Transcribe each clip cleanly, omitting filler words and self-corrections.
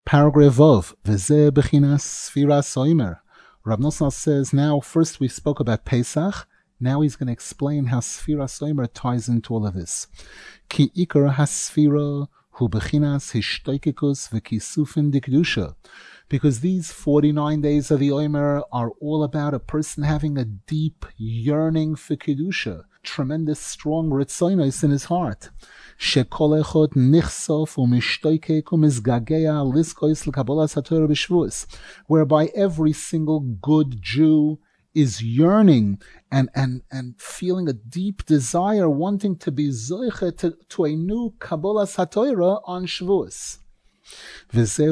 Paragraph Vov, V'zeh Bechinas Sfiras Oimer. Rav Nosson says, now first we spoke about Pesach, now he's going to explain how Sfiras Oimer ties into all of this. Ki Iker HaSfira Hu Bechinas Hishtoikikus V'kisufin Dikdusha. Because these 49 days of the Omer are all about a person having a deep yearning for Kedusha, tremendous strong ritzonos in his heart. Shekol echad nichsof u'mishtoikek u'mizgagea liskois l'kabolas haTorah b'Shvuos, whereby every single good Jew is yearning and feeling a deep desire, wanting to be zoiche to a new Kabbalas HaTorah on Shavuos. And that's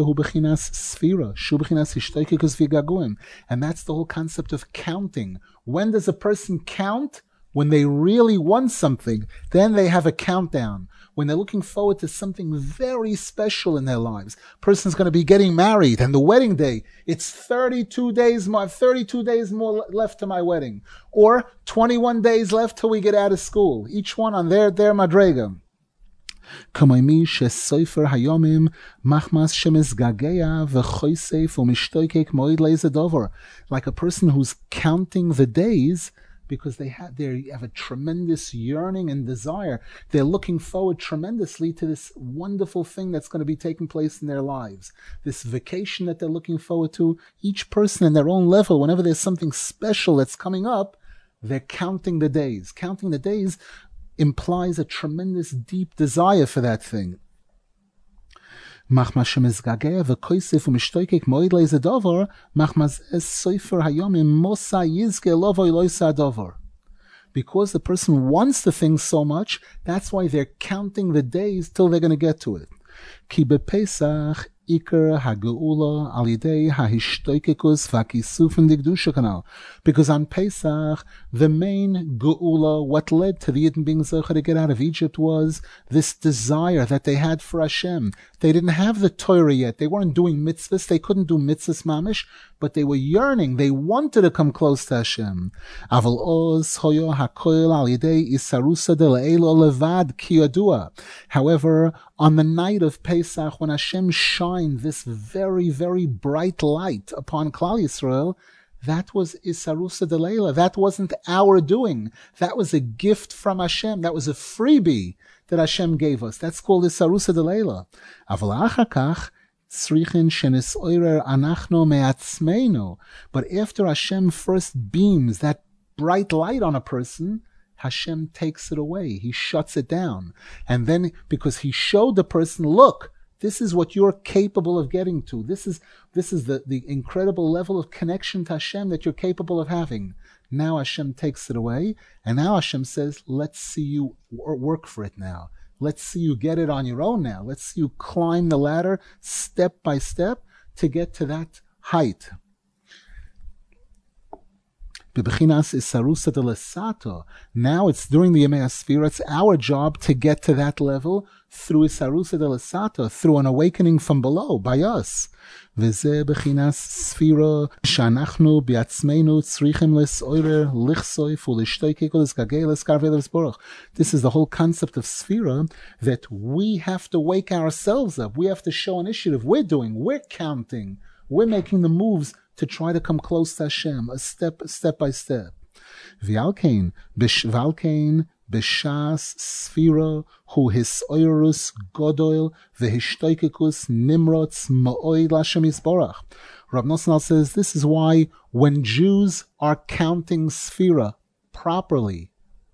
the whole concept of counting. When does a person count? When they really want something, then they have a countdown. When they're looking forward to something very special in their lives. Person's going to be getting married, and the wedding day, it's 32 days more left to my wedding. Or 21 days left till we get out of school. Each one on their madrega. Like a person who's counting the days, because they have a tremendous yearning and desire. They're looking forward tremendously to this wonderful thing that's going to be taking place in their lives. This vacation that they're looking forward to. Each person in their own level, whenever there's something special that's coming up, they're counting the days. Counting the days implies a tremendous deep desire for that thing. Because the person wants the thing so much, that's why they're counting the days till they're going to get to it. Because on Pesach, the main geula, what led to the Yidden being zocher to get out of Egypt, was this desire that they had for Hashem. They didn't have the Torah yet. They weren't doing mitzvahs. They couldn't do mitzvahs mamish, but they were yearning. They wanted to come close to Hashem. However, on the night of Pesach, when Hashem shined this very, very bright light upon Klal Yisrael, that was Isarusa de Leila. That wasn't our doing. That was a gift from Hashem. That was a freebie that Hashem gave us. That's called Isarusa de Leila. But after Hashem first beams that bright light on a person, Hashem takes it away. He shuts it down. And then, because he showed the person, look, this is what you're capable of getting to. This is the incredible level of connection to Hashem that you're capable of having. Now Hashem takes it away, and now Hashem says, let's see you work for it now. Let's see you get it on your own now. Let's see you climb the ladder step by step to get to that height. Now it's during the Yemei HaSfira. It's our job to get to that level through Isarusa de Lesato, through an awakening from below, by us. This is the whole concept of Sfira, that we have to wake ourselves up. We have to show initiative. We're counting. We're making the moves to try to come close to Hashem, step by step. V'alkein b'shas sfira hu hisoirus godoil v'hishtoikikus nimrots ma'oid l'Hashem yisborach. Rav Nosson says this is why when Jews are counting sfira properly,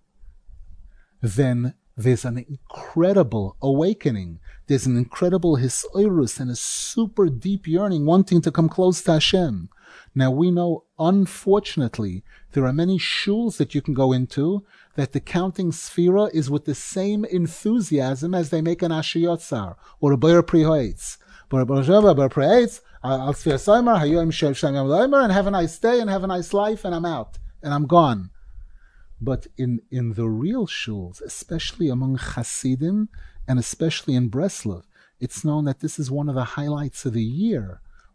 then there's an incredible awakening. There's an incredible hisoirus and a super deep yearning, wanting to come close to Hashem. Now we know, unfortunately, there are many shuls that you can go into that the counting sfira is with the same enthusiasm as they make an Asher Yotzar or a Ber Pri Hoetz. Ber Pri Hoetz, Al Sfira Soimer, Hayoim Shev Shangam Loimer, and have a nice day and have a nice life, and I'm out and I'm gone. But in the real shuls, especially among Hasidim, and especially in Breslov, it's known that this is one of the highlights of the year,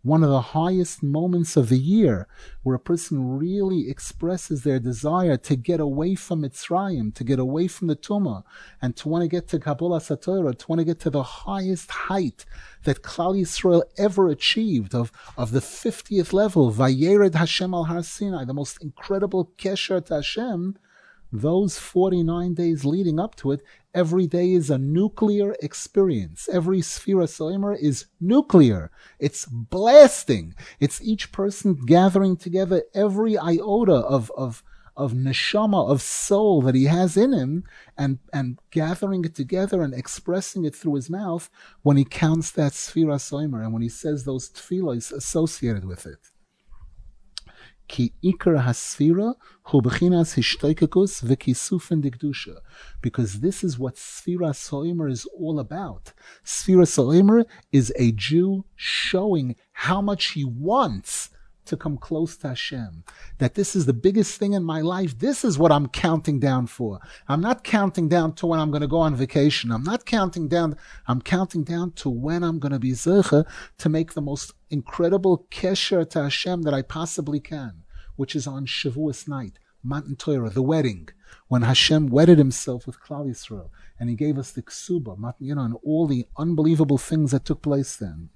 one of the highest moments of the year, where a person really expresses their desire to get away from Mitzrayim, to get away from the Tumah, and to want to get to Kabbalah Satorah, to want to get to the highest height that Klal Yisrael ever achieved, of the 50th level, Vayered Hashem al Har Sinai, the most incredible kesher to Hashem. Those 49 days leading up to it, every day is a nuclear experience. Every Sfira Soimer is nuclear. It's blasting. It's each person gathering together every iota of neshama, of soul that he has in him, and gathering it together and expressing it through his mouth when he counts that Sfira Soimer and when he says those tefillos associated with it. Ki ikar hasfira hu bechinas hishtoikakus v'kisufen dikdusha, because this is what Sfira Soimer is all about. Sfira Soimer is a Jew showing how much he wants to come close to Hashem. That this is the biggest thing in my life. This is what I'm counting down for. I'm not counting down to when I'm going to go on vacation. I'm not counting down. I'm counting down to when I'm going to be zecha to make the most incredible kesher to Hashem that I possibly can, which is on Shavuos night, Matan Torah, the wedding, when Hashem wedded himself with Klal Yisrael, and he gave us the ksuba, and all the unbelievable things that took place then.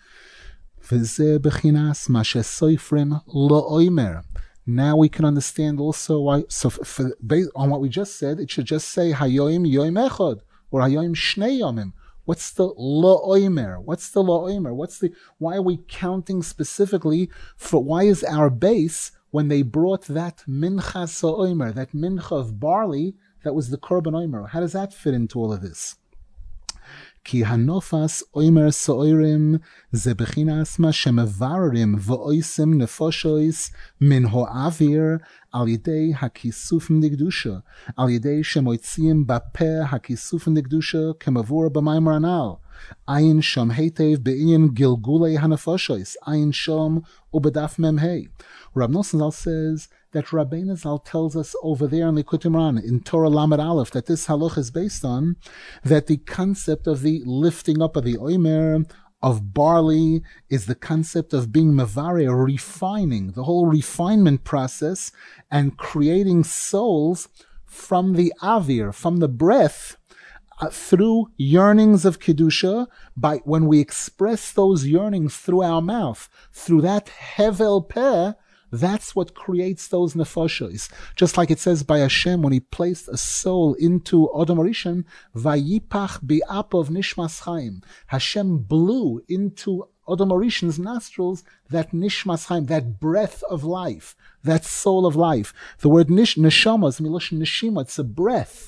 Now we can understand also why. So, based on what we just said, it should just say Hayoim Yoim Echad or Hayoim Shnei Yomim. What's the La'omer? Why are we counting specifically for? Why is our base when they brought that Mincha Sa'omer, that Mincha of barley, that was the Korban Omer? How does that fit into all of this? Ki hanofas oimer soirim ze bechinas ma shemavarim v'oisim nefoshois min ho'avir al yidei hakisufim digdusha al yidei shemoitziim bapeh hakisufim digdusha kemavur b'maimar anal ayin shom heitev be'in gilgulei hanefoshois ayin shom ubedaf memhei. Rav Nosson Zal says that Rabbeinu Zal tells us over there in Likutei Moharan, in Torah Lamed Aleph, that this halach is based on that the concept of the lifting up of the oimer, of barley, is the concept of being mavare, refining, the whole refinement process, and creating souls from the avir, from the breath, through yearnings of Kedusha, by when we express those yearnings through our mouth, through that hevel peh, that's what creates those nefoshes. Just like it says by Hashem when he placed a soul into Odom Rishon, Vayipach bi'apov nishmas chaim. Hashem blew into Odom Rishon's nostrils that nishmas chaim, that breath of life, that soul of life. The word neshama is miloshin neshima, it's a breath.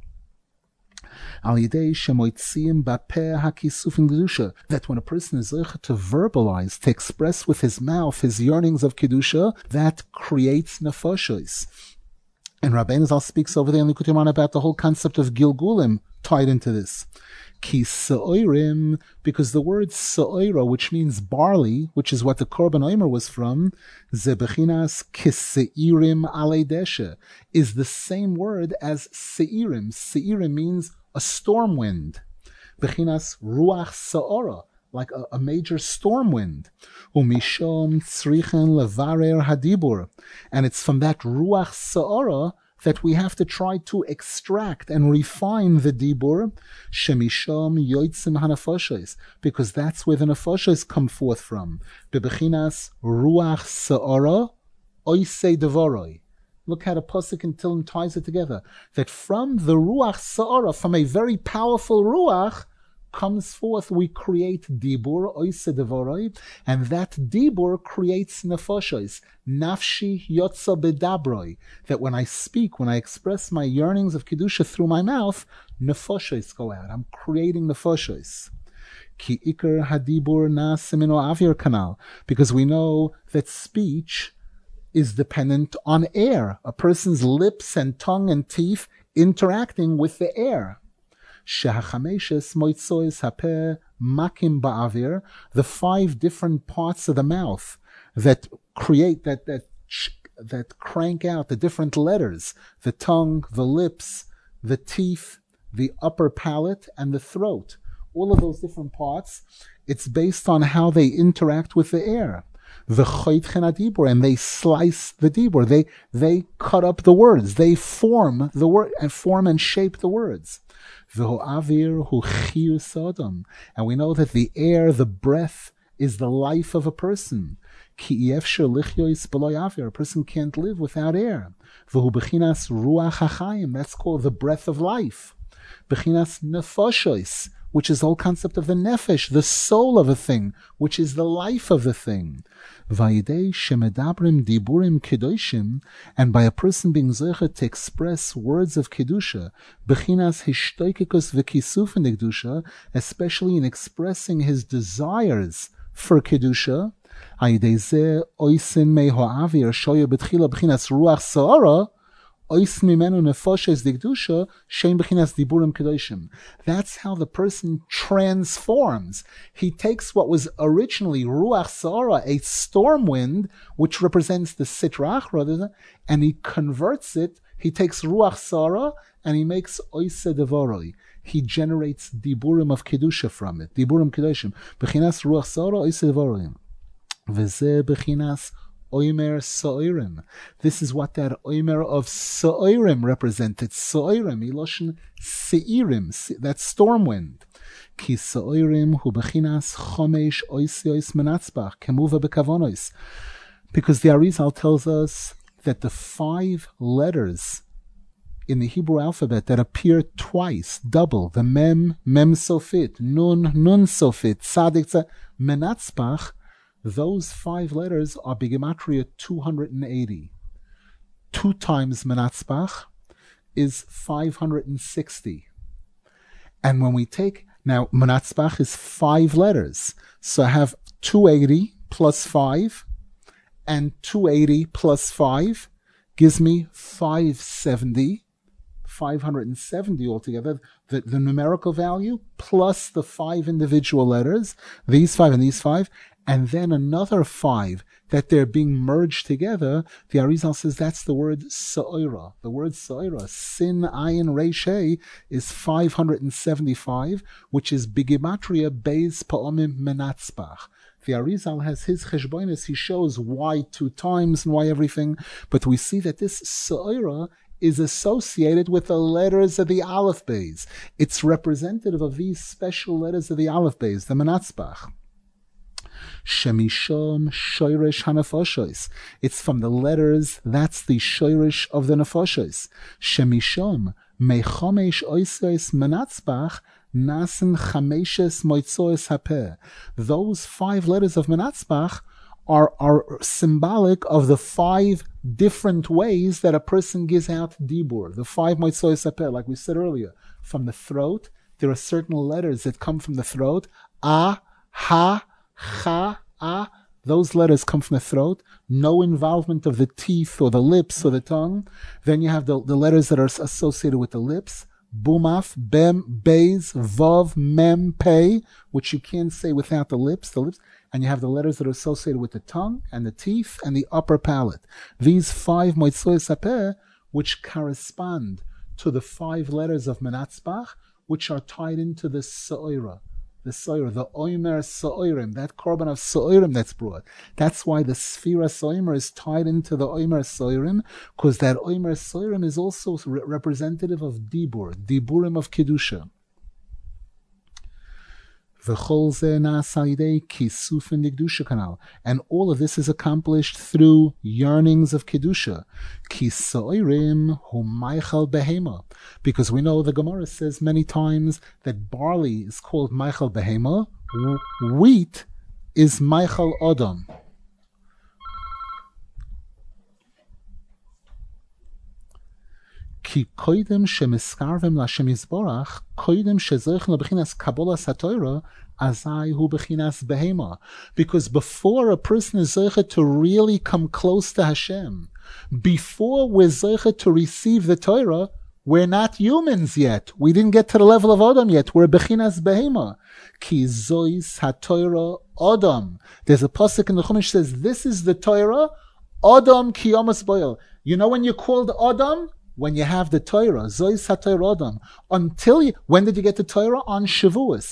That when a person is zeicha to verbalize, to express with his mouth his yearnings of Kedusha, that creates nefoshes. And Rabbeinu Zal speaks over there in Likutei Moharan about the whole concept of Gilgulim tied into this. Ki se'orim, because the word se'oira, which means barley, which is what the Korban Omer was from, zebechinas kiseirim alei deshe, is the same word as seirim. Seirim means a storm wind. Bechinas ruach sa'ora, like a major storm wind. Umishom tzrichen levarer hadibur. And it's from that ruach sa'ora that we have to try to extract and refine the dibur, shemishom yoitzim hanafoshes, because that's where the nefoshes come forth from. Bebechinas ruach sa'ora oisei devoroi. Look how the pasuk in Tehillim ties it together. That from the ruach sa'ara, from a very powerful ruach, comes forth, we create dibur, oise devoroi, and that dibur creates nefoshes. Nafshi yotza bedabroi. That when I speak, when I express my yearnings of Kedusha through my mouth, nefoshes go out. I'm creating nefoshes. Ki ikar hadibur nasimino avir kanal. Because we know that speech is dependent on air. A person's lips and tongue and teeth interacting with the air. Shehachameshes moitzois hapeh makim ba'avir, the 5 different parts of the mouth that create, that crank out the different letters, the tongue, the lips, the teeth, the upper palate, and the throat. all of those different parts, it's based on how they interact with the air. And they slice the dibur. They cut up the words. They form the word and form and shape the words. And we know that the air, the breath, is the life of a person. A person can't live without air. That's called the breath of life. Which is the whole concept of the nefesh, the soul of a thing, which is the life of the thing. And by a person being zeicher to express words of kedusha, especially in expressing his desires for kedusha, that's how the person transforms. He takes what was originally Ruach Sa'ara, a storm wind, which represents the Sitra Achra, and he converts it. He takes Ruach Sa'ara and he makes Oise Devoroi. He generates Diburim of Kedusha from it. Diburim Kedushim. Bechinas Ruach Sa'ara, Oise Devoroi. Veze Bechinas Oimer So'irim. This is what that Oimer of So'irim represented. So'irim, Iloshin Se'irim, that storm wind. Ki So'irim hu bechinas chomesh oisiois menatzbach, kemuva bekavonois. Because the Arizal tells us that the 5 letters in the Hebrew alphabet that appear twice, double, the Mem, Mem Sofit, Nun, Nun Sofit, Tzadik, Menatzbach, those 5 letters are Bigematria 280. 2 times Menatzbach is 560. And when we take, now Menatzbach is 5 letters. So I have 280 plus 5, and 280 plus 5 gives me 570. 570 altogether, the numerical value, plus the 5 individual letters, these 5 and these 5, and then another 5 that they're being merged together. The Arizal says that's the word Sa'ira. The word Sa'ira, Sin Ayin Reishei, is 575, which is Bigimatria Beis Pa'omim Menatzbach. The Arizal has his cheshbonis. He shows why 2 times and why everything, but we see that this Sa'ira is associated with the letters of the Aleph Beis. It's representative of these special letters of the Aleph Beis, the Menatzbach. Shemishom Shoirish Hanafoshois. It's from the letters, that's the Shoirish of the Nefoshois. Shemishom Mechomesh Oisois Menatzbach Nasen Chameshes Moitzois Hapeh. Those 5 letters of Menatzbach are symbolic of the 5 different ways that a person gives out dibur. The 5 Moitzois Hapeh, like we said earlier, from the throat. There are certain letters that come from the throat. A, ha, cha, a. Those letters come from the throat. No involvement of the teeth or the lips or the tongue. Then you have the letters that are associated with the lips. Bumaf, bem, beis, vav, mem, pei, which you can't say without the lips. And you have the letters that are associated with the tongue and the teeth and the upper palate. These 5 Moitzois Hapeh, which correspond to the 5 letters of Menatzbach, which are tied into the Sa'ira. The Sa'ira, the Oimer Sa'irim, that korban of Sa'irim that's brought. That's why the Sfira Sa'imer is tied into the Oimer Sa'irim, because that Oimer Sa'irim is also representative of Dibur, Diburim of Kedusha. And all of this is accomplished through yearnings of Kedusha. Because we know the Gemara says many times that barley is called Maichal Behema, wheat is Maichal Odom. Ki koidem shemiskarvem l'Hashem Yisborach, koidem shezoichnu b'chinas Kabbalas HaTorah, azai hu b'chinas behema. Because before a person is zoicha to really come close to Hashem, before we're zoicha to receive the Torah, we're not humans yet. We didn't get to the level of Adam yet. We're b'chinas behema. Ki zois ha-Torah Adam. There's a pasuk in the Chumash says, this is the Torah, Adam ki yomas boil. You know when you're called Adam? When you have the Torah, Zois HaTorah Adam. When did you get the Torah? On Shavuos.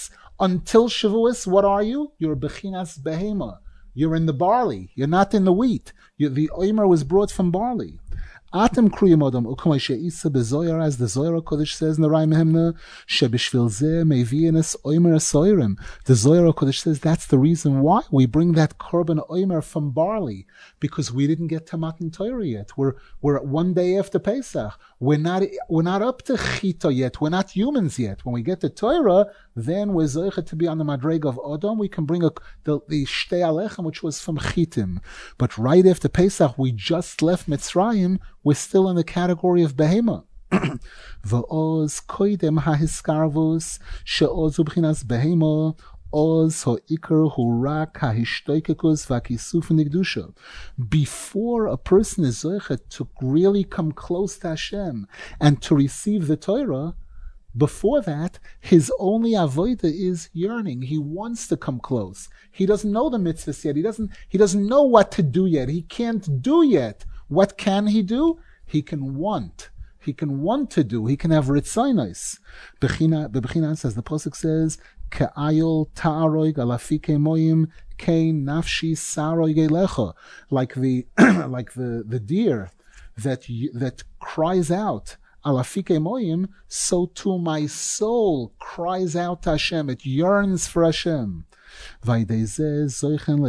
Until Shavuos, what are you? You're Bechinas Behema. You're in the barley. You're not in the wheat. The Omer was brought from barley. Atem kriyim adam u'kamay she'isa bezoyar, as the Zohar HaKodesh says in the Rai Mehemna, shebishvil zeh mevi'enes omer asoirim. The Zohar HaKodesh says that's the reason why we bring that korban omer from barley, because we didn't get to Matan Torah yet. We're one day after Pesach. We're not up to Chita yet. We're not humans yet. When we get to Torah, then we're zoichet to be on the madrega of Adam. We can bring the Shtei Alechem, which was from Chitim. But right after Pesach, we just left Mitzrayim. We're still in the category of Behema. V'oz koidem ha'hiskarvus she'oz ubchinas Behema oz ha'ikar hurak ha'hishtoikekus v'akisuf nigdusha. Before a person is zoichet to really come close to Hashem and to receive the Torah, before that, his only avodah is yearning. He wants to come close. He doesn't know the mitzvahs yet. He doesn't know what to do yet. He can't do yet. What can he do? He can want. He can want to do. He can have ritzainos. Bechinas, as the pasuk says, Ke'ayol ta'aroig alafike moyim kein nafshi saroig elecha. Like the deer that cries out, Alafike moyim, so too my soul cries out to Hashem. It yearns for Hashem. And when a person is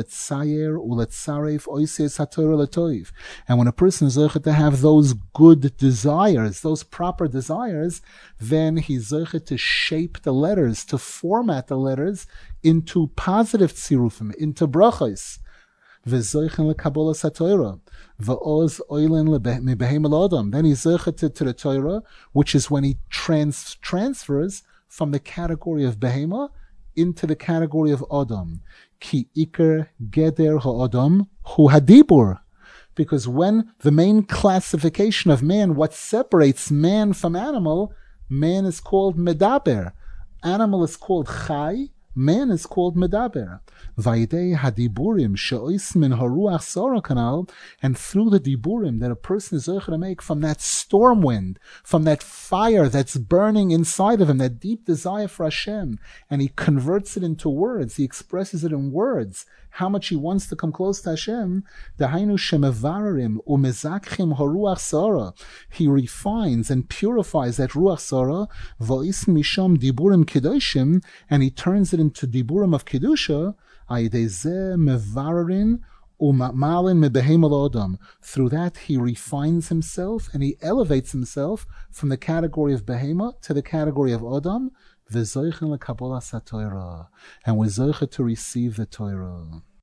zocheh to have those good desires, those proper desires, then he's zocheh to shape the letters, to format the letters into positive tzirufim, into brachos. Then he's zocheh to the Torah, which is when he transfers from the category of behema into the category of Adam. Ki iker geder ha'adam hu hadibur. Because when the main classification of man, what separates man from animal, man is called medaber. Animal is called chai, man is called medaber. Vaidei hadiburim she'ois min haruach sora kanal, and through the diburim that a person is able to make from that storm wind, from that fire that's burning inside of him, that deep desire for Hashem, and he converts it into words, he expresses it in words, how much he wants to come close to Hashem. Dahainu shemevararim umezakchim haruach sora. He refines and purifies that ruach sora, vo'is misham diburim kedoshim, and he turns it into diburim of kedusha. Through that he refines himself and he elevates himself from the category of behema to the category of Adam, and we're zocheh to receive the Torah.